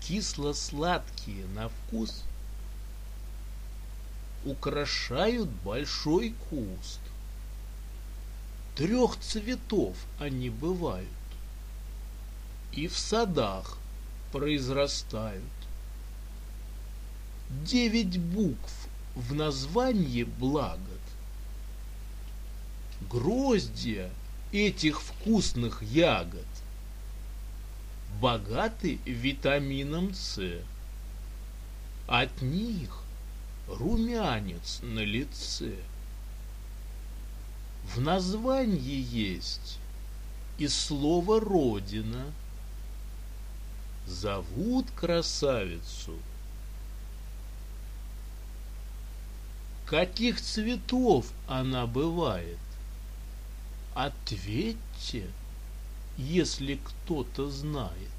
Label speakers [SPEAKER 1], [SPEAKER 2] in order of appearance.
[SPEAKER 1] кисло-сладкие на вкус, украшают большой куст. 3 цветов они бывают и в садах произрастают. 9 букв в названии благот. Гроздья этих вкусных ягод богаты витамином С. От них румянец на лице. В названии есть и слово «родина». Зовут красавицу. Каких цветов она бывает? Ответьте, если кто-то знает.